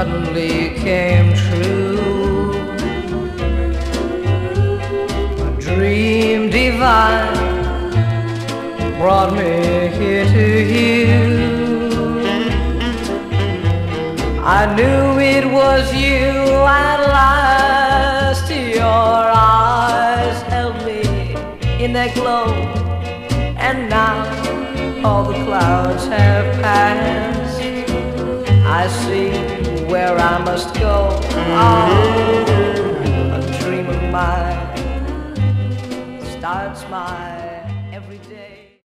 suddenly came true. A dream divine brought me here to you. I knew it was you at last. Your eyes held me in their glow, and now all the clouds have passed. I see where I must go. Oh, a dream of mine starts my